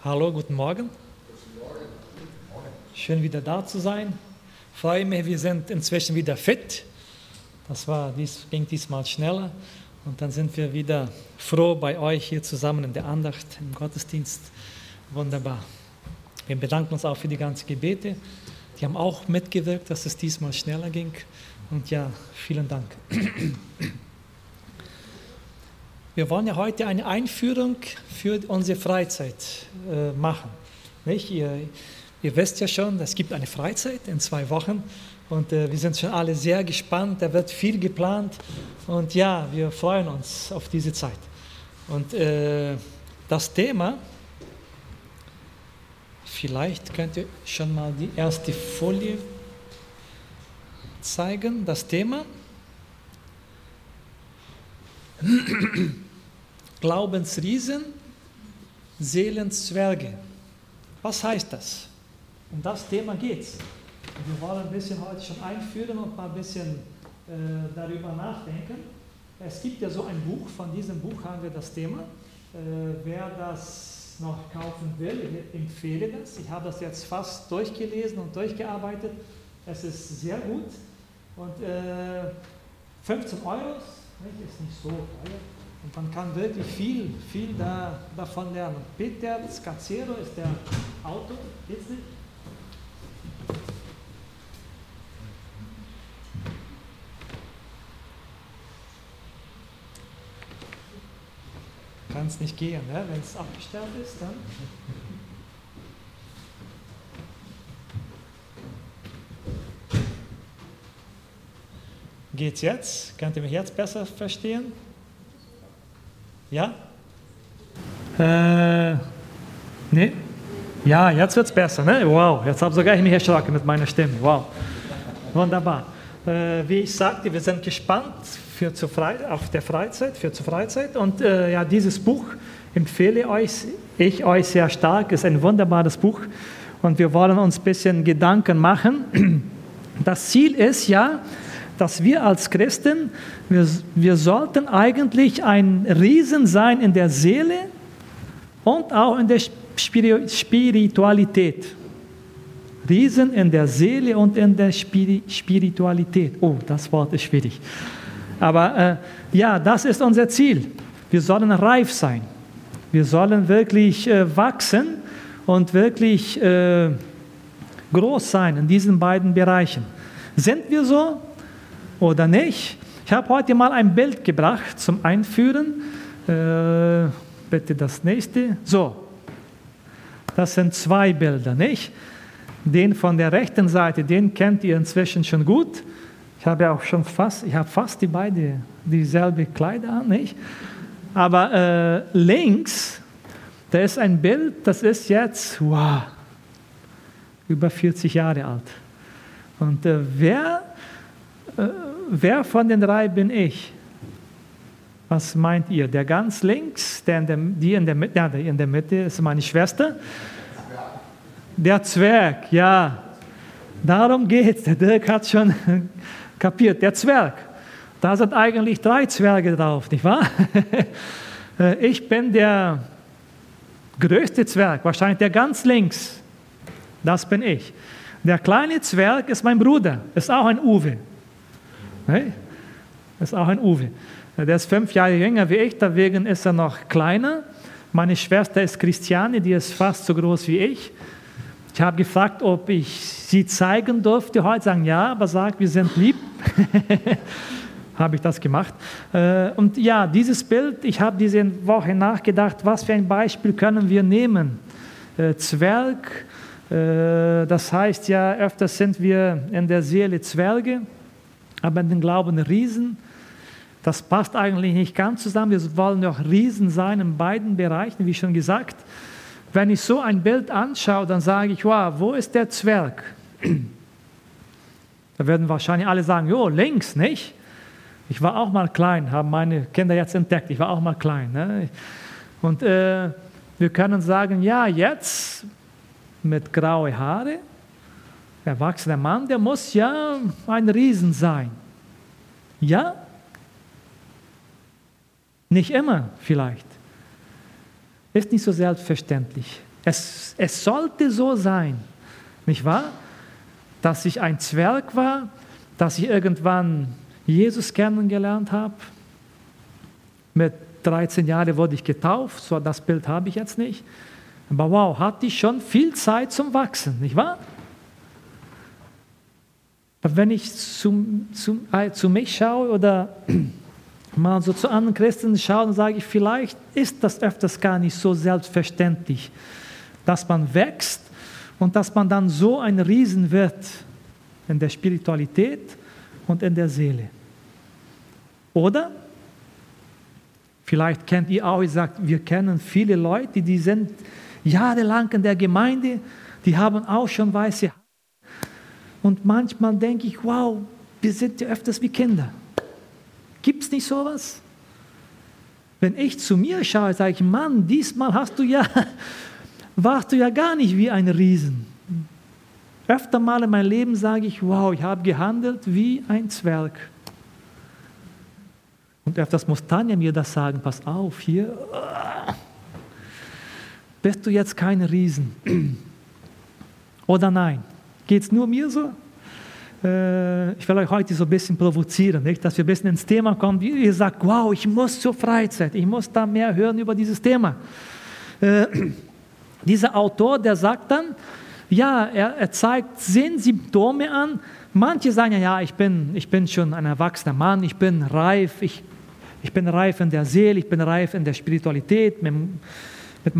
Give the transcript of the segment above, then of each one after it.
Hallo, guten Morgen. Schön wieder da zu sein. Freue mich, wir sind inzwischen wieder fit. Ging diesmal schneller. Und dann sind wir wieder froh bei euch hier zusammen in der Andacht, im Gottesdienst. Wunderbar. Wir bedanken uns auch für die ganzen Gebete. Die haben auch mitgewirkt, dass es diesmal schneller ging. Und ja, vielen Dank. Wir wollen ja heute eine Einführung für unsere Freizeit machen. Nicht? Ihr wisst ja schon, es gibt eine Freizeit in 2 Wochen und wir sind schon alle sehr gespannt. Da wird viel geplant und ja, wir freuen uns auf diese Zeit. Und das Thema, vielleicht könnt ihr schon mal die erste Folie zeigen, das Thema. Glaubensriesen, Seelenzwerge. Was heißt das? Um das Thema geht es. Wir wollen ein bisschen heute schon einführen und mal ein bisschen darüber nachdenken. Es gibt ja so ein Buch, von diesem Buch haben wir das Thema. Wer das noch kaufen will, ich empfehle das. Ich habe das jetzt fast durchgelesen und durchgearbeitet. Es ist sehr gut. Und 15 €, ist nicht so teuer. Und man kann wirklich viel davon lernen. Peter Scazzero ist der Autor. Geht's nicht? Kann es nicht gehen, ne? Wenn es abgestellt ist, dann. Geht's jetzt? Könnt ihr mich jetzt besser verstehen? Ja? Nee? Ja, jetzt wird es besser, ne? Wow, jetzt habe sogar ich mich erschrocken mit meiner Stimme. Wow, wunderbar. Wie ich sagte, wir sind gespannt zur Freizeit. Und ja, dieses Buch empfehle ich euch sehr stark. Ist ein wunderbares Buch. Und wir wollen uns ein bisschen Gedanken machen. Das Ziel ist ja, dass wir als Christen, wir sollten eigentlich ein Riesen sein in der Seele und auch in der Spiritualität. Riesen in der Seele und in der Spiritualität. Oh, das Wort ist schwierig. Aber ja, das ist unser Ziel. Wir sollen reif sein. Wir sollen wirklich wachsen und wirklich groß sein in diesen beiden Bereichen. Sind wir so oder nicht? Ich habe heute mal ein Bild gebracht zum Einführen. Bitte das nächste. So, das sind 2 Bilder, nicht? Den von der rechten Seite, den kennt ihr inzwischen schon gut. Ich habe ja auch schon fast die beide dieselbe Kleider an, nicht? Aber links, da ist ein Bild, das ist jetzt, wow, über 40 Jahre alt. Und wer von den 3 bin ich? Was meint ihr? Der ganz links, die in der Mitte ist meine Schwester. Der Zwerg, ja. Darum geht's. Der Dirk hat schon kapiert. Der Zwerg. Da sind eigentlich 3 Zwerge drauf, nicht wahr? Ich bin der größte Zwerg, wahrscheinlich der ganz links. Das bin ich. Der kleine Zwerg ist mein Bruder, ist auch ein Uwe. Hey? Ist auch ein Uwe. Der ist 5 Jahre jünger wie ich, deswegen ist er noch kleiner. Meine Schwester ist Christiane, die ist fast so groß wie ich. Ich habe gefragt, ob ich sie zeigen durfte heute. Sagen ja, aber sagt, wir sind lieb. Habe ich das gemacht. Und ja, dieses Bild, ich habe diese Woche nachgedacht, was für ein Beispiel können wir nehmen? Zwerg, das heißt ja, öfters sind wir in der Seele Zwerge, aber in den Glauben Riesen. Das passt eigentlich nicht ganz zusammen. Wir wollen ja auch Riesen sein in beiden Bereichen, wie schon gesagt. Wenn ich so ein Bild anschaue, dann sage ich, wow, wo ist der Zwerg? Da werden wahrscheinlich alle sagen, jo, links, nicht? Ich war auch mal klein, haben meine Kinder jetzt entdeckt, ich war auch mal klein. Ne? Und wir können sagen, ja, jetzt mit graue Haare, erwachsener Mann, der muss ja ein Riesen sein. Ja? Nicht immer vielleicht. Ist nicht so selbstverständlich. Es sollte so sein, nicht wahr? Dass ich ein Zwerg war, dass ich irgendwann Jesus kennengelernt habe. Mit 13 Jahren wurde ich getauft, so das Bild habe ich jetzt nicht. Aber wow, hatte ich schon viel Zeit zum Wachsen, nicht wahr? Aber wenn ich zu mich schaue oder mal so zu anderen Christen schaue, dann sage ich, vielleicht ist das öfters gar nicht so selbstverständlich, dass man wächst und dass man dann so ein Riesen wird in der Spiritualität und in der Seele. Oder? Vielleicht kennt ihr auch, ich sage, wir kennen viele Leute, die sind jahrelang in der Gemeinde, die haben auch schon weiße Haare. Und manchmal denke ich, wow, wir sind ja öfters wie Kinder. Gibt es nicht sowas? Wenn ich zu mir schaue, sage ich, Mann, diesmal warst du ja gar nicht wie ein Riesen. Öfter mal in meinem Leben sage ich, wow, ich habe gehandelt wie ein Zwerg. Und öfters muss Tanja mir das sagen, pass auf, hier bist du jetzt kein Riesen. Oder nein? Geht es nur mir so? Ich will euch heute so ein bisschen provozieren, nicht? Dass wir ein bisschen ins Thema kommen. Ihr sagt, wow, ich muss zur Freizeit, ich muss da mehr hören über dieses Thema. Dieser Autor, der sagt dann, ja, er zeigt 10 Symptome an. Manche sagen, ja, ich bin schon ein erwachsener Mann, ich bin reif, ich bin reif in der Seele, ich bin reif in der Spiritualität, mit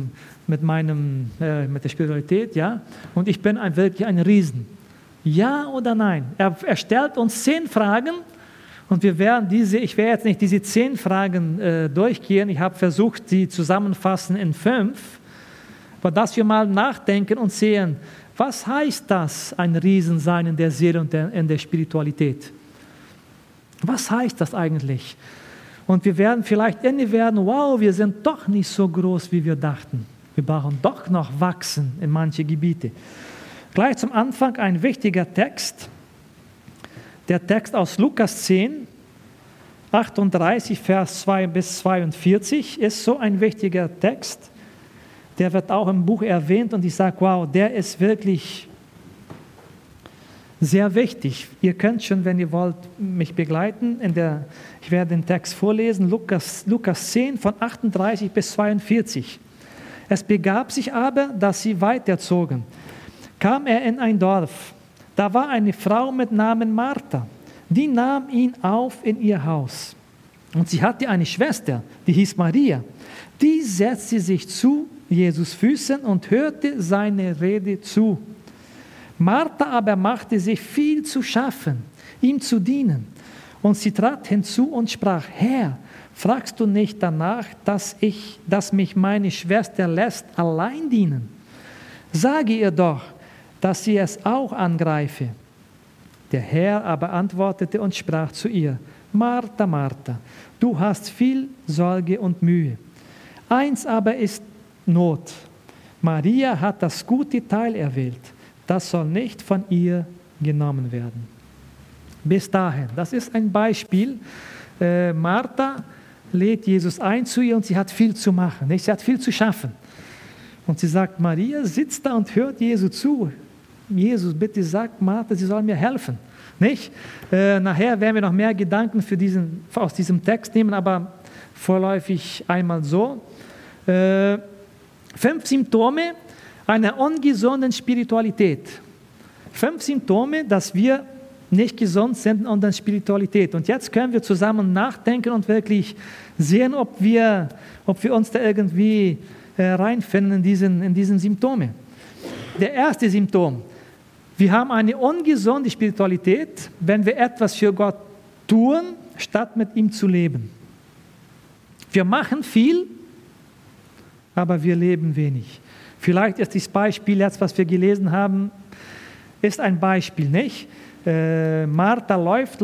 der Spiritualität, ja, und ich bin wirklich ein Riesen. Ja oder nein? Er stellt uns 10 Fragen und ich werde jetzt nicht diese 10 Fragen durchgehen, ich habe versucht, sie zusammenfassen in 5, aber dass wir mal nachdenken und sehen, was heißt das, ein Riesen sein in der Seele und in der Spiritualität? Was heißt das eigentlich? Und wir werden vielleicht werden, wow, wir sind doch nicht so groß, wie wir dachten. Wir brauchen doch noch wachsen in manche Gebiete. Gleich zum Anfang ein wichtiger Text. Der Text aus Lukas 10, 38, Vers 2 bis 42 ist so ein wichtiger Text. Der wird auch im Buch erwähnt und ich sage, wow, der ist wirklich sehr wichtig. Ihr könnt schon, wenn ihr wollt, mich begleiten. Ich werde den Text vorlesen, Lukas 10 von 38 bis 42. Es begab sich aber, dass sie weiterzogen. Kam er in ein Dorf. Da war eine Frau mit Namen Martha. Die nahm ihn auf in ihr Haus. Und sie hatte eine Schwester, die hieß Maria. Die setzte sich zu Jesus' Füßen und hörte seine Rede zu. Martha aber machte sich viel zu schaffen, ihm zu dienen. Und sie trat hinzu und sprach, Herr, fragst du nicht danach, dass mich meine Schwester lässt allein dienen? Sage ihr doch, dass sie es auch angreife. Der Herr aber antwortete und sprach zu ihr, Martha, Martha, du hast viel Sorge und Mühe. Eins aber ist Not. Maria hat das gute Teil erwählt. Das soll nicht von ihr genommen werden. Bis dahin, das ist ein Beispiel. Martha lädt Jesus ein zu ihr und sie hat viel zu machen. Nicht? Sie hat viel zu schaffen. Und sie sagt, Maria sitzt da und hört Jesus zu. Jesus, bitte sag Martha, sie soll mir helfen. Nicht? Nachher werden wir noch mehr Gedanken aus diesem Text nehmen, aber vorläufig einmal so. 5 Symptome einer ungesunden Spiritualität. 5 Symptome, dass wir nicht gesund sind in der Spiritualität. Und jetzt können wir zusammen nachdenken und wirklich sehen, ob wir uns da irgendwie reinfinden in diesen Symptome. Der erste Symptom. Wir haben eine ungesunde Spiritualität, wenn wir etwas für Gott tun, statt mit ihm zu leben. Wir machen viel, aber wir leben wenig. Vielleicht ist das Beispiel jetzt, was wir gelesen haben, ist ein Beispiel, nicht? Martha läuft.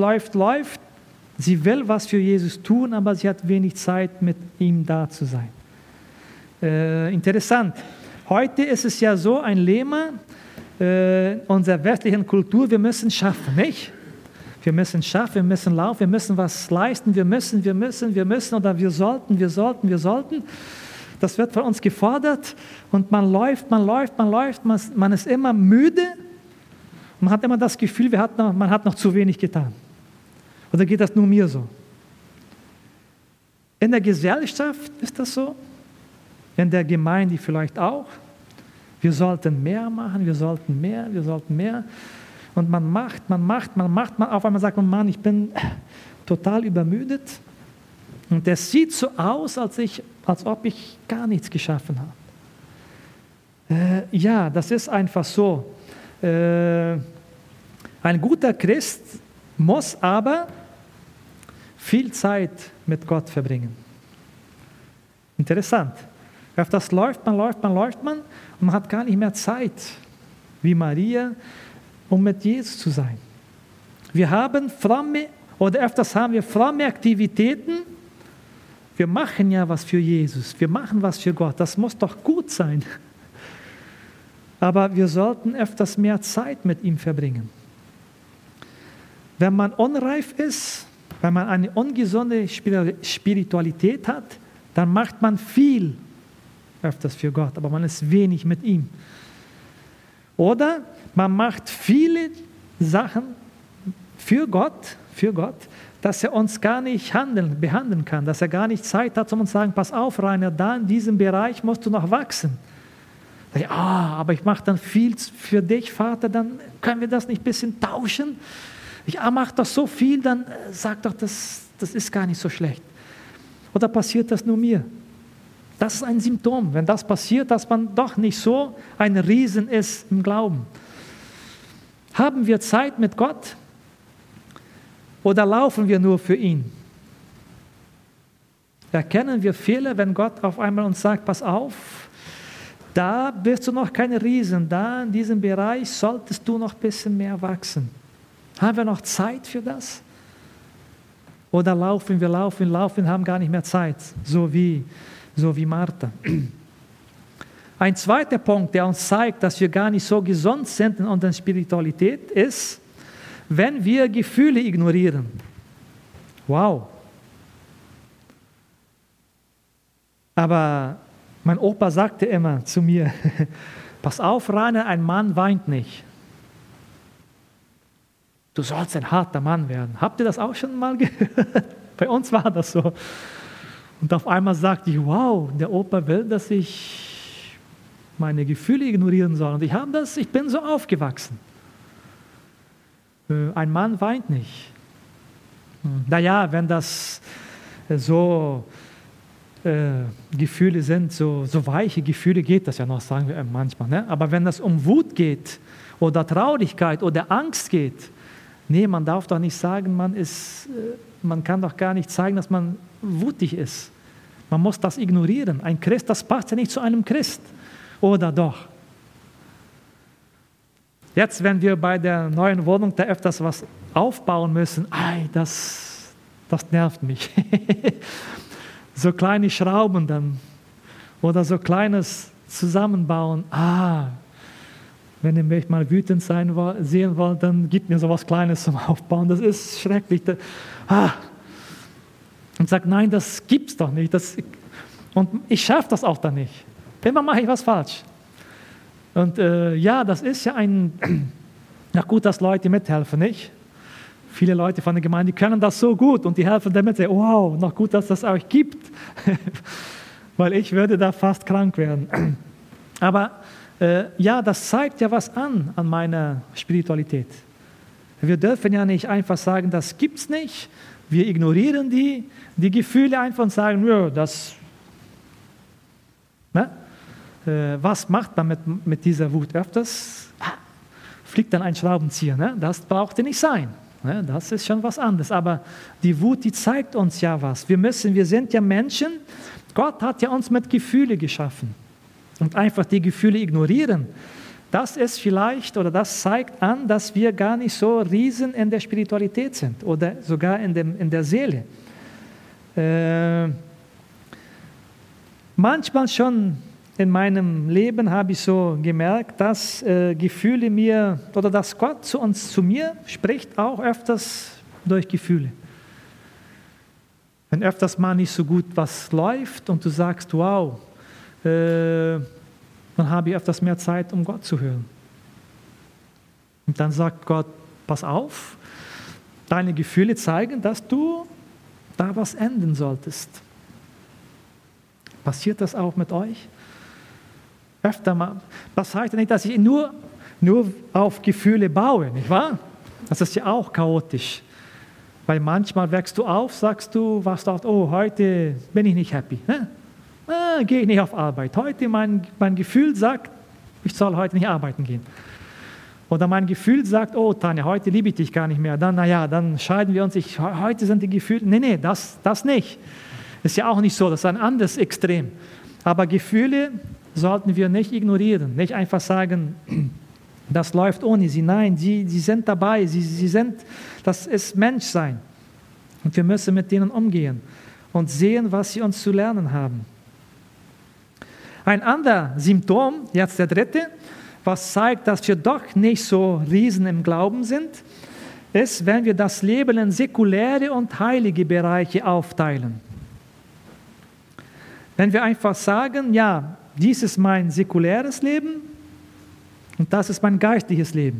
Sie will was für Jesus tun, aber sie hat wenig Zeit, mit ihm da zu sein. Interessant. Heute ist es ja so ein Lema unserer westlichen Kultur, wir müssen schaffen, nicht? Wir müssen schaffen, wir müssen laufen, wir müssen was leisten, wir müssen oder wir sollten. Das wird von uns gefordert und man läuft, man ist immer müde und man hat immer das Gefühl, man hat noch zu wenig getan. Oder geht das nur mir so? In der Gesellschaft ist das so, in der Gemeinde vielleicht auch. Wir sollten mehr machen, wir sollten mehr. Und man macht. Auf einmal sagt man, Mann, ich bin total übermüdet. Und es sieht so aus, als ob ich gar nichts geschaffen habe. Ja, das ist einfach so. Ein guter Christ muss aber viel Zeit mit Gott verbringen. Interessant. Öfters läuft man und man hat gar nicht mehr Zeit, wie Maria, um mit Jesus zu sein. Öfters haben wir fromme Aktivitäten. Wir machen ja was für Jesus, wir machen was für Gott, das muss doch gut sein. Aber wir sollten öfters mehr Zeit mit ihm verbringen. Wenn man unreif ist, wenn man eine ungesunde Spiritualität hat, dann macht man viel öfters für Gott, aber man ist wenig mit ihm. Oder man macht viele Sachen für Gott, dass er uns gar nicht behandeln kann, dass er gar nicht Zeit hat, um uns zu sagen, pass auf, Rainer, da in diesem Bereich musst du noch wachsen. Aber ich mache dann viel für dich, Vater, dann können wir das nicht ein bisschen tauschen? Ich mache doch so viel, dann sag doch, das ist gar nicht so schlecht. Oder passiert das nur mir? Das ist ein Symptom, wenn das passiert, dass man doch nicht so ein Riesen ist im Glauben. Haben wir Zeit mit Gott oder laufen wir nur für ihn? Erkennen wir Fehler, wenn Gott auf einmal uns sagt, pass auf, da bist du noch kein Riesen, da in diesem Bereich solltest du noch ein bisschen mehr wachsen. Haben wir noch Zeit für das? Oder laufen, haben gar nicht mehr Zeit, so wie Martha. Ein zweiter Punkt, der uns zeigt, dass wir gar nicht so gesund sind in unserer Spiritualität, ist, wenn wir Gefühle ignorieren. Wow. Aber mein Opa sagte immer zu mir, pass auf, Rainer, ein Mann weint nicht. Du sollst ein harter Mann werden. Habt ihr das auch schon mal gehört? Bei uns war das so. Und auf einmal sagte ich, wow, der Opa will, dass ich meine Gefühle ignorieren soll. Und ich bin so aufgewachsen. Ein Mann weint nicht. Naja, wenn das so Gefühle sind, so weiche Gefühle, geht das ja noch, sagen wir manchmal. Ne? Aber wenn das um Wut geht oder Traurigkeit oder Angst geht, nee, man darf doch nicht sagen, man kann doch gar nicht zeigen, dass man wutig ist. Man muss das ignorieren. Ein Christ, das passt ja nicht zu einem Christ. Oder doch? Jetzt, wenn wir bei der neuen Wohnung da öfters was aufbauen müssen, das nervt mich. So kleine Schrauben dann oder so kleines Zusammenbauen. Wenn ihr mich mal wütend sehen wollt, dann gebt mir so was Kleines zum Aufbauen. Das ist schrecklich. Und sagt, nein, das gibt's doch nicht. Und ich schaffe das auch dann nicht. Immer mache ich was falsch. Und das ist ja gut, dass Leute mithelfen, nicht? Viele Leute von der Gemeinde können das so gut und die helfen damit. Wow, noch gut, dass das euch gibt. Weil ich würde da fast krank werden. Aber das zeigt ja was an meiner Spiritualität. Wir dürfen ja nicht einfach sagen, das gibt's nicht. Wir ignorieren die Gefühle einfach und sagen, ja, das. Ne? Was macht man mit dieser Wut? Öfters fliegt dann ein Schraubenzieher. Ne? Das braucht ja nicht sein. Ne? Das ist schon was anderes. Aber die Wut, die zeigt uns ja was. Wir sind ja Menschen. Gott hat ja uns mit Gefühle geschaffen. Und einfach die Gefühle ignorieren, das ist vielleicht oder das zeigt an, dass wir gar nicht so Riesen in der Spiritualität sind oder sogar in der Seele. Manchmal schon in meinem Leben habe ich so gemerkt, dass Gefühle mir oder dass Gott zu mir spricht, auch öfters durch Gefühle. Wenn öfters mal nicht so gut was läuft und du sagst, wow, dann habe ich öfters mehr Zeit, um Gott zu hören. Und dann sagt Gott, pass auf, deine Gefühle zeigen, dass du da was ändern solltest. Passiert das auch mit euch? Öfter mal. Das heißt nicht, dass ich nur auf Gefühle baue, nicht wahr? Das ist ja auch chaotisch. Weil manchmal wächst du auf, sagst du, heute bin ich nicht happy. Ne? Gehe ich nicht auf Arbeit. Heute mein Gefühl sagt, ich soll heute nicht arbeiten gehen. Oder mein Gefühl sagt, oh Tanja, heute liebe ich dich gar nicht mehr. Dann scheiden wir uns. Heute sind die Gefühle, nee, das nicht. Ist ja auch nicht so, das ist ein anderes Extrem. Aber Gefühle sollten wir nicht ignorieren. Nicht einfach sagen, das läuft ohne sie. Nein, sie sind dabei. Das ist Menschsein. Und wir müssen mit denen umgehen und sehen, was sie uns zu lernen haben. Ein anderes Symptom, jetzt der dritte, was zeigt, dass wir doch nicht so Riesen im Glauben sind, ist, wenn wir das Leben in säkuläre und heilige Bereiche aufteilen. Wenn wir einfach sagen, ja, dies ist mein säkuläres Leben und das ist mein geistliches Leben.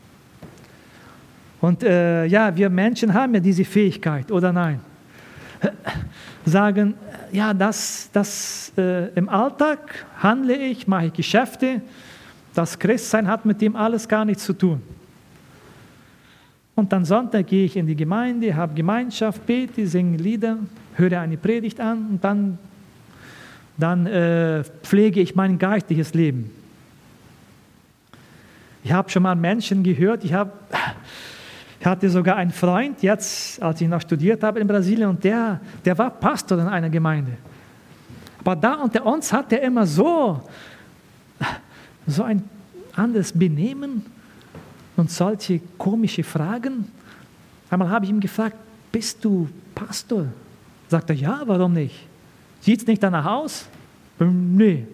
Und wir Menschen haben ja diese Fähigkeit, oder nein? Sagen, ja, im Alltag handle ich, mache ich Geschäfte, das Christsein hat mit dem alles gar nichts zu tun. Und dann Sonntag gehe ich in die Gemeinde, habe Gemeinschaft, bete, singe Lieder, höre eine Predigt an und dann pflege ich mein geistliches Leben. Ich habe schon mal Menschen gehört, ich hatte sogar einen Freund, jetzt, als ich noch studiert habe in Brasilien, und der war Pastor in einer Gemeinde. Aber da unter uns hat er immer so ein anderes Benehmen und solche komische Fragen. Einmal habe ich ihn gefragt, bist du Pastor? Sagt er, ja, warum nicht? Sieht es nicht danach aus? Nee.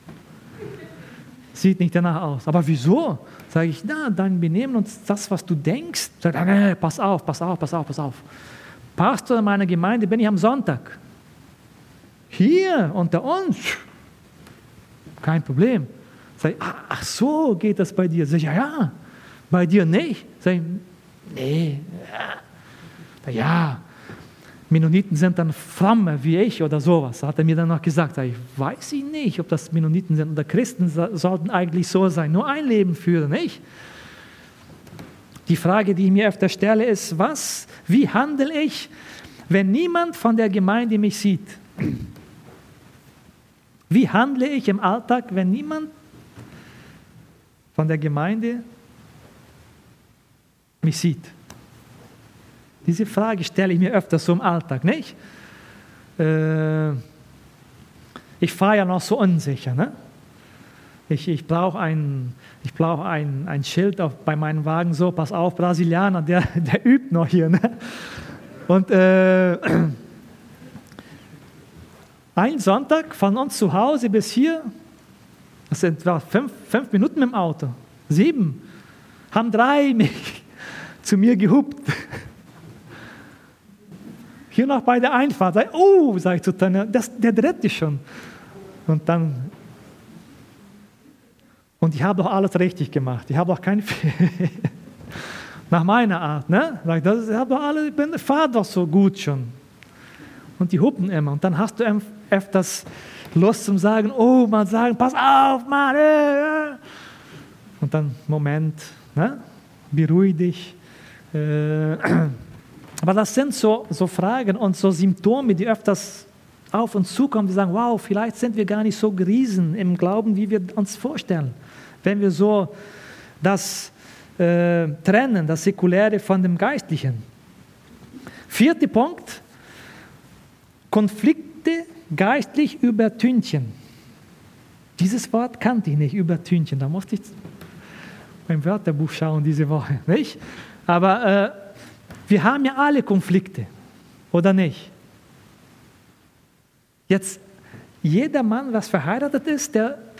Sieht nicht danach aus. Aber wieso? Sage ich, dein Benehmen und das, was du denkst. Sagt er, nee, pass auf. Pastor in meiner Gemeinde bin ich am Sonntag. Hier unter uns. Kein Problem. Sag ich, ach so geht das bei dir. Sag ich, ja. Bei dir nicht. Sag ich, nee. Ja. Mennoniten sind dann Flamme wie ich oder sowas, hat er mir dann noch gesagt. Ich weiß nicht, ob das Mennoniten sind oder Christen sollten eigentlich so sein, nur ein Leben führen, nicht? Die Frage, die ich mir öfter stelle, ist, wie handle ich, wenn niemand von der Gemeinde mich sieht? Wie handle ich im Alltag, wenn niemand von der Gemeinde mich sieht? Diese Frage stelle ich mir öfters so im Alltag, nicht? Ich fahre ja noch so unsicher, ne? Ich brauche ein Schild bei meinem Wagen, so, pass auf, Brasilianer, der übt noch hier, ne? Und ein Sonntag von uns zu Hause bis hier, das sind 5 Minuten mit dem Auto, 7, haben 3 mich zu mir gehupt. Hier noch bei der Einfahrt, sag ich zu Tanja, der dritte schon. Und ich habe doch alles richtig gemacht. Ich habe doch keinen Fehler. Nach meiner Art, ne? Ich fahre doch so gut schon. Und die hupen immer. Und dann hast du öfters Lust zum Sagen, pass auf, Mann. Und dann, Moment, ne? Beruhig dich. Aber das sind so Fragen und so Symptome, die öfters auf uns zukommen, die sagen, wow, vielleicht sind wir gar nicht so Riesen im Glauben, wie wir uns vorstellen. Wenn wir so das trennen, das Säkuläre von dem Geistlichen. 4. Punkt, Konflikte geistlich übertünchen. Dieses Wort kannte ich nicht, übertünchen. Da musste ich beim Wörterbuch schauen diese Woche, nicht? Aber wir haben ja alle Konflikte, oder nicht? Jetzt, jeder Mann, was verheiratet ist,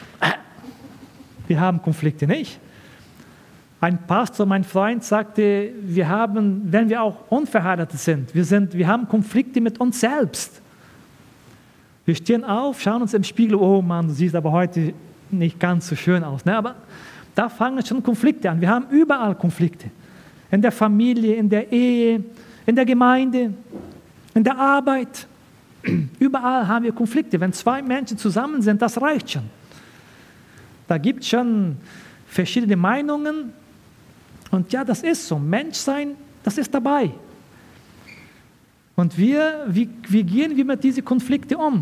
wir haben Konflikte, nicht? Ein Pastor, mein Freund, sagte, wenn wir auch unverheiratet sind, wir haben Konflikte mit uns selbst. Wir stehen auf, schauen uns im Spiegel, oh Mann, du siehst aber heute nicht ganz so schön aus. Ne? Aber da fangen schon Konflikte an. Wir haben überall Konflikte. In der Familie, in der Ehe, in der Gemeinde, in der Arbeit. Überall haben wir Konflikte. Wenn zwei Menschen zusammen sind, das reicht schon. Da gibt es schon verschiedene Meinungen. Und ja, das ist so. Menschsein, das ist dabei. Und wie gehen wir mit diesen Konflikten um?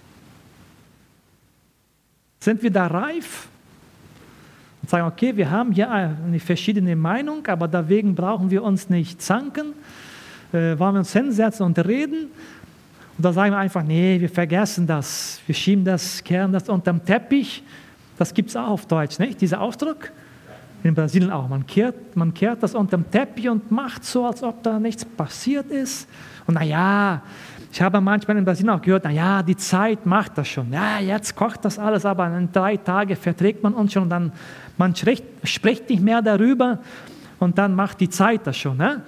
Sind wir da reif? Und sagen, okay, wir haben hier eine verschiedene Meinung, aber deswegen brauchen wir uns nicht zanken. Wollen wir uns hinsetzen und reden? Und da sagen wir einfach, nee, wir vergessen das. Wir schieben das, kehren das unterm Teppich. Das gibt es auch auf Deutsch, nicht? Dieser Ausdruck. In Brasilien auch. Man kehrt das unterm Teppich und macht so, als ob da nichts passiert ist. Und naja, ich habe manchmal in Brasilien auch gehört, naja, die Zeit macht das schon. Ja, jetzt kocht das alles, aber in 3 Tagen verträgt man uns schon. Und dann, man spricht nicht mehr darüber und dann macht die Zeit das schon. Ne?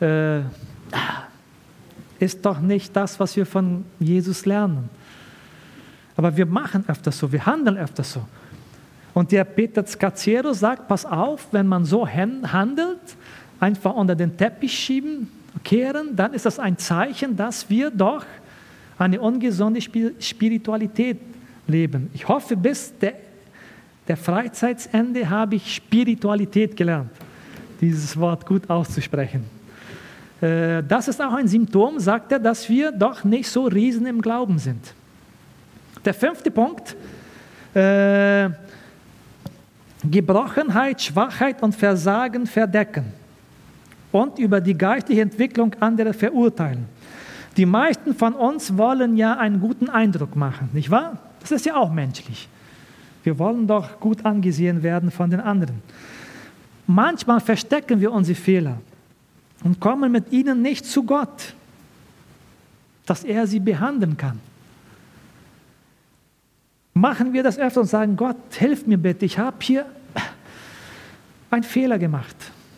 Ist doch nicht das, was wir von Jesus lernen. Aber wir machen öfters so, wir handeln öfters so. Und der Peter Scazzero sagt, pass auf, wenn man so handelt, einfach unter den Teppich schieben, kehren, dann ist das ein Zeichen, dass wir doch eine ungesunde Spiritualität leben. Ich hoffe, bis der Freizeitsende habe ich Spiritualität gelernt, dieses Wort gut auszusprechen. Das ist auch ein Symptom, sagt er, dass wir doch nicht so Riesen im Glauben sind. Der 5. Punkt, Gebrochenheit, Schwachheit und Versagen verdecken und über die geistliche Entwicklung anderer verurteilen. Die meisten von uns wollen ja einen guten Eindruck machen, nicht wahr? Das ist ja auch menschlich. Wir wollen doch gut angesehen werden von den anderen. Manchmal verstecken wir unsere Fehler und kommen mit ihnen nicht zu Gott, dass er sie behandeln kann. Machen wir das öfter und sagen, Gott, hilf mir bitte, ich habe hier einen Fehler gemacht.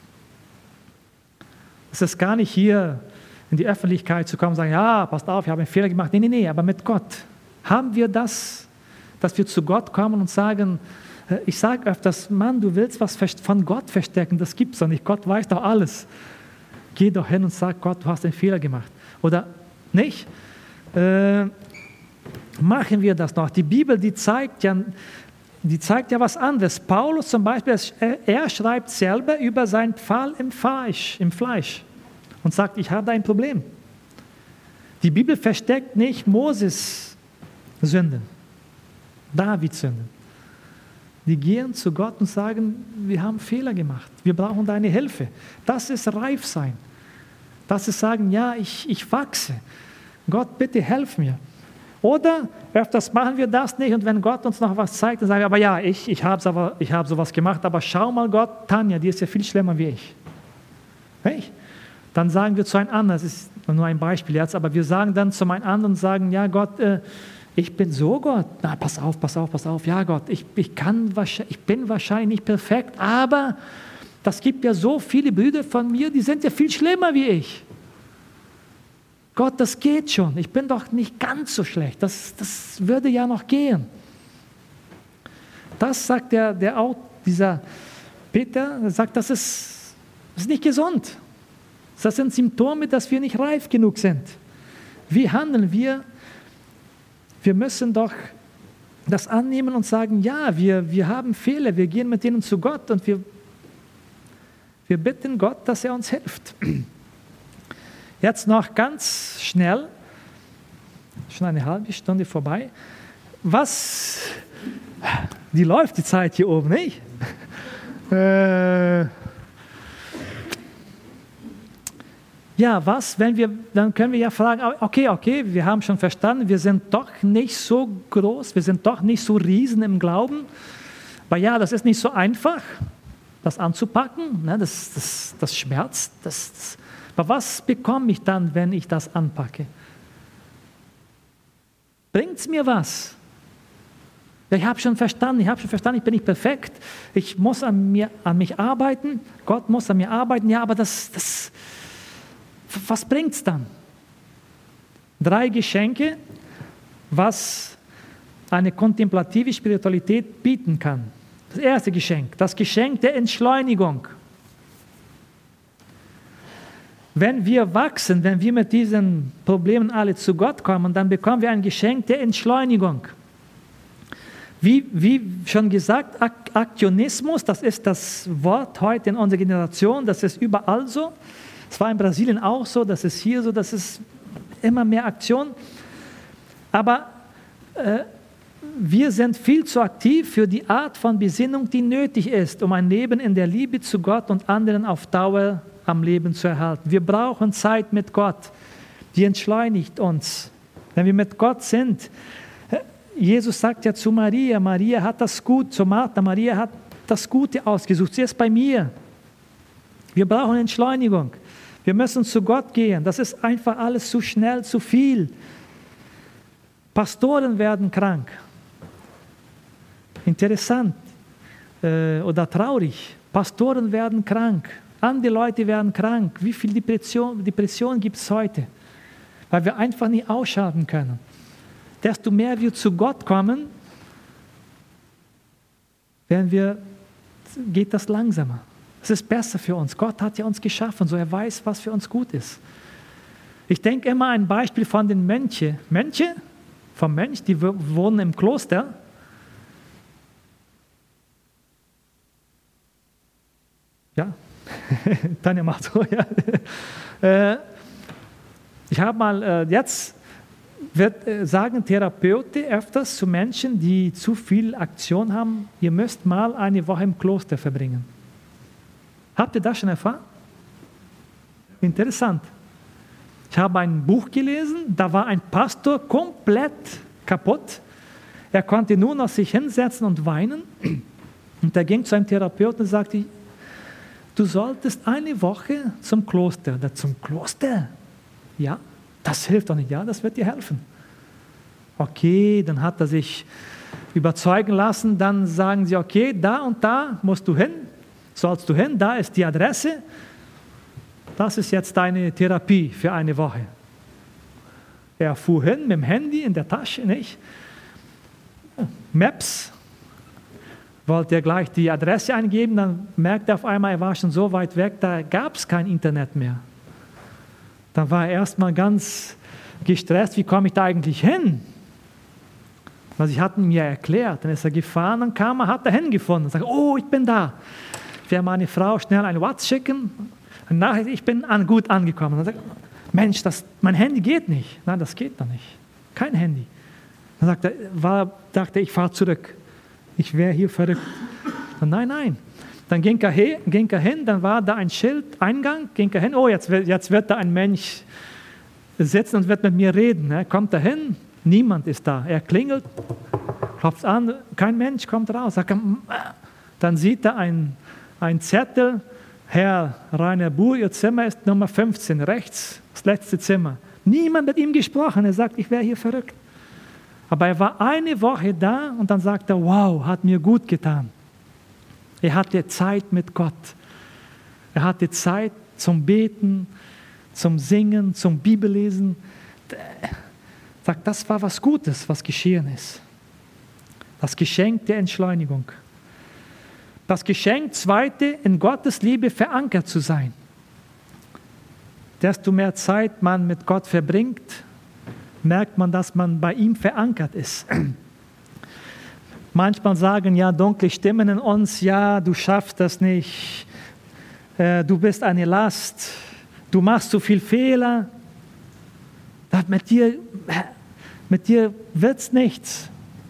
Es ist gar nicht hier in die Öffentlichkeit zu kommen und sagen, ja, passt auf, ich habe einen Fehler gemacht. Nee, aber mit Gott. Haben wir das, dass wir zu Gott kommen und sagen, ich sage öfters, Mann, du willst was von Gott verstecken, das gibt es doch nicht. Gott weiß doch alles. Geh doch hin und sag, Gott, du hast einen Fehler gemacht. Oder nicht? Machen wir das noch. Die Bibel, die zeigt ja was anderes. Paulus zum Beispiel, er schreibt selber über seinen Fall im Fleisch und sagt, ich habe da ein Problem. Die Bibel versteckt nicht Moses Sünden, Davids Sünden. Die gehen zu Gott und sagen, wir haben Fehler gemacht, wir brauchen deine Hilfe. Das ist Reifsein. Das ist sagen, ja, ich wachse. Gott, bitte helf mir. Oder öfters machen wir das nicht und wenn Gott uns noch was zeigt, dann sagen wir, aber ja, ich habe sowas gemacht, aber schau mal Gott, Tanja, die ist ja viel schlimmer wie ich. Nicht? Dann sagen wir zu einem anderen, das ist nur ein Beispiel jetzt, aber wir sagen dann zu einem anderen und sagen, ja Gott, ich bin so Gott. Na, pass auf, ja Gott, ich bin wahrscheinlich nicht perfekt, aber das gibt ja so viele Brüder von mir, die sind ja viel schlimmer wie ich. Gott, das geht schon. Ich bin doch nicht ganz so schlecht. Das würde ja noch gehen. Das sagt dieser Peter, sagt, das ist nicht gesund. Das sind Symptome, dass wir nicht reif genug sind. Wie handeln wir? Wir müssen doch das annehmen und sagen, ja, wir haben Fehler, wir gehen mit denen zu Gott und wir bitten Gott, dass er uns hilft. Jetzt noch ganz schnell, schon eine halbe Stunde vorbei. Die läuft die Zeit hier oben, nicht? Dann können wir ja fragen, okay, wir haben schon verstanden, wir sind doch nicht so groß, wir sind doch nicht so Riesen im Glauben. Aber ja, das ist nicht so einfach, das anzupacken, ne? Das schmerzt, aber was bekomme ich dann, wenn ich das anpacke? Bringt es mir was? Ja, ich habe schon verstanden, ich bin nicht perfekt, ich muss an mich arbeiten, Gott muss an mir arbeiten, ja, aber was bringt es dann? 3 Geschenke, was eine kontemplative Spiritualität bieten kann. Das erste Geschenk, das Geschenk der Entschleunigung. Wenn wir wachsen, wenn wir mit diesen Problemen alle zu Gott kommen, dann bekommen wir ein Geschenk der Entschleunigung. Wie schon gesagt, Aktionismus, das ist das Wort heute in unserer Generation, das ist überall so. Es war in Brasilien auch so, das ist hier so, das ist immer mehr Aktion. Aber wir sind viel zu aktiv für die Art von Besinnung, die nötig ist, um ein Leben in der Liebe zu Gott und anderen auf Dauer am Leben zu erhalten. Wir brauchen Zeit mit Gott, die entschleunigt uns. Wenn wir mit Gott sind, Jesus sagt ja zu Maria, Maria hat das Gute, zu Martha, Maria hat das Gute ausgesucht, sie ist bei mir. Wir brauchen Entschleunigung. Wir müssen zu Gott gehen. Das ist einfach alles zu schnell, zu viel. Pastoren werden krank. Interessant oder traurig. Pastoren werden krank. Andere Leute werden krank. Wie viel Depression gibt es heute? Weil wir einfach nicht ausschalten können. Desto mehr wir zu Gott kommen, geht das langsamer. Es ist besser für uns. Gott hat ja uns geschaffen, so er weiß, was für uns gut ist. Ich denke immer an ein Beispiel von den Mönchen. Vom Mönch, die wohnen im Kloster. Ja, Tanja macht so, ja. Ich habe mal, jetzt sagen Therapeuten öfters zu Menschen, die zu viel Aktion haben, ihr müsst mal eine Woche im Kloster verbringen. Habt ihr das schon erfahren? Interessant. Ich habe ein Buch gelesen, da war ein Pastor komplett kaputt. Er konnte nur noch sich hinsetzen und weinen. Und er ging zu einem Therapeuten und sagte, du solltest eine Woche zum Kloster. Zum Kloster? Ja, das hilft doch nicht. Ja, das wird dir helfen. Okay, dann hat er sich überzeugen lassen. Dann sagen sie, okay, da und da musst du hin. Sollst du hin, da ist die Adresse. Das ist jetzt deine Therapie für eine Woche. Er fuhr hin mit dem Handy in der Tasche, nicht? Maps, wollte er gleich die Adresse eingeben, dann merkte er auf einmal, er war schon so weit weg, da gab es kein Internet mehr. Dann war er erstmal ganz gestresst, wie komme ich da eigentlich hin? Weil sie hatten mir erklärt, dann ist er gefahren, dann kam er, hat er hingefunden und sagte, oh, ich bin da. Ich werde meine Frau schnell ein WhatsApp schicken, eine Nachricht, ich bin gut angekommen. Dann sagt er, Mensch, mein Handy geht nicht. Nein, das geht doch nicht. Kein Handy. Dann dachte er, ich fahre zurück. Ich wäre hier verrückt. Nein. Dann ging er hin, dann war da ein Schild, Eingang, ging er hin, oh, jetzt wird da ein Mensch sitzen und wird mit mir reden. Er kommt da hin, niemand ist da. Er klingelt, klopft an, kein Mensch kommt raus. Dann sieht er ein Zettel, Herr Rainer Buhr, Ihr Zimmer ist Nummer 15, rechts, das letzte Zimmer. Niemand mit ihm gesprochen, er sagt, ich wäre hier verrückt. Aber er war eine Woche da und dann sagt er, wow, hat mir gut getan. Er hatte Zeit mit Gott. Er hatte Zeit zum Beten, zum Singen, zum Bibellesen. Er sagt, das war was Gutes, was geschehen ist. Das Geschenk der Entschleunigung. Das Geschenk, zweite, in Gottes Liebe verankert zu sein. Desto mehr Zeit man mit Gott verbringt, merkt man, dass man bei ihm verankert ist. Manchmal sagen ja dunkle Stimmen in uns, ja, du schaffst das nicht, du bist eine Last, du machst so viel Fehler, mit dir wird es nichts.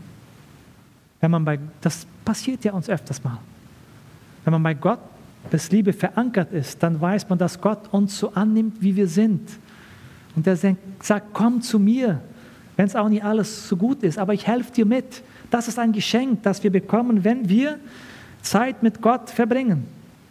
Das passiert ja uns öfters mal. Wenn man bei Gottes Liebe verankert ist, dann weiß man, dass Gott uns so annimmt, wie wir sind. Und er sagt, komm zu mir, wenn es auch nicht alles so gut ist, aber ich helfe dir mit. Das ist ein Geschenk, das wir bekommen, wenn wir Zeit mit Gott verbringen.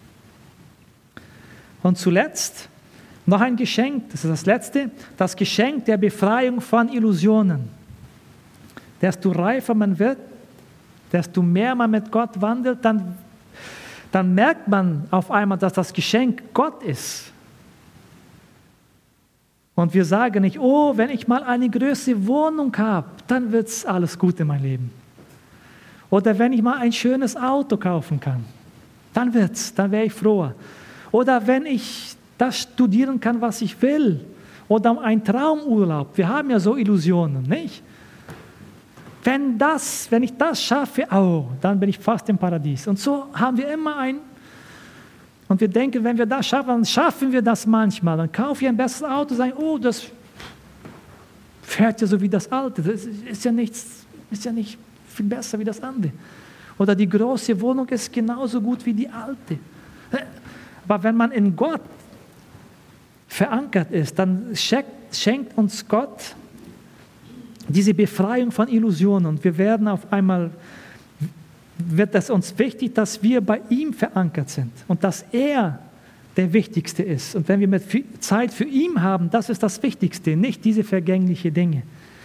Und zuletzt noch ein Geschenk, das ist das letzte, das Geschenk der Befreiung von Illusionen. Desto reifer man wird, desto mehr man mit Gott wandelt, dann merkt man auf einmal, dass das Geschenk Gott ist. Und wir sagen nicht, oh, wenn ich mal eine größere Wohnung habe, dann wird es alles gut in meinem Leben. Oder wenn ich mal ein schönes Auto kaufen kann, dann wäre ich froher. Oder wenn ich das studieren kann, was ich will. Oder ein Traumurlaub. Wir haben ja so Illusionen, nicht? Wenn ich das schaffe, dann bin ich fast im Paradies. Und so haben wir immer und wir denken, wenn wir das schaffen, dann schaffen wir das manchmal. Dann kaufe ich ein besseres Auto, sagen, oh, das fährt ja so wie das alte. Das ist ja nicht viel besser wie das andere. Oder die große Wohnung ist genauso gut wie die alte. Aber wenn man in Gott verankert ist, dann schenkt uns Gott diese Befreiung von Illusionen. Und wir werden auf einmal, wird es uns wichtig, dass wir bei ihm verankert sind und dass er der Wichtigste ist. Und wenn wir Zeit für ihn haben, das ist das Wichtigste, nicht diese vergänglichen Dinge.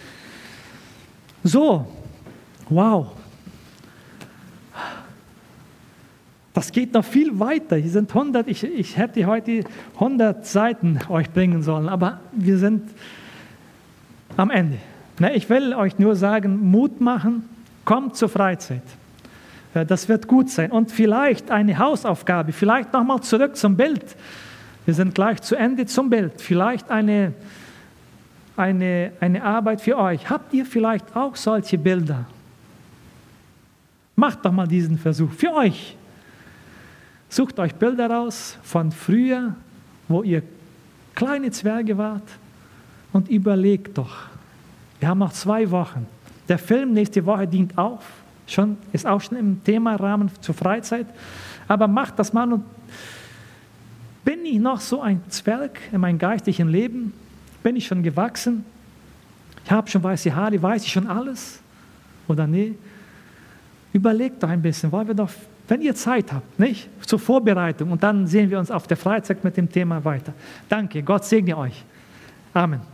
So, wow. Das geht noch viel weiter. Hier sind 100, ich hätte heute 100 Seiten euch bringen sollen, aber wir sind am Ende. Ich will euch nur sagen, Mut machen, kommt zur Freizeit. Das wird gut sein. Und vielleicht eine Hausaufgabe, vielleicht nochmal zurück zum Bild. Wir sind gleich zu Ende zum Bild. Vielleicht eine Arbeit für euch. Habt ihr vielleicht auch solche Bilder? Macht doch mal diesen Versuch für euch. Sucht euch Bilder raus von früher, wo ihr kleine Zwerge wart und überlegt doch. Wir haben noch 2 Wochen. Der Film nächste Woche dient auch. Ist auch schon im Themarahmen zur Freizeit. Aber macht das mal. Und bin ich noch so ein Zwerg in meinem geistlichen Leben? Bin ich schon gewachsen? Ich habe schon weiße Haare, weiß ich schon alles? Oder nee? Überlegt doch ein bisschen, wollen wir doch, wenn ihr Zeit habt, nicht? Zur Vorbereitung. Und dann sehen wir uns auf der Freizeit mit dem Thema weiter. Danke, Gott segne euch. Amen.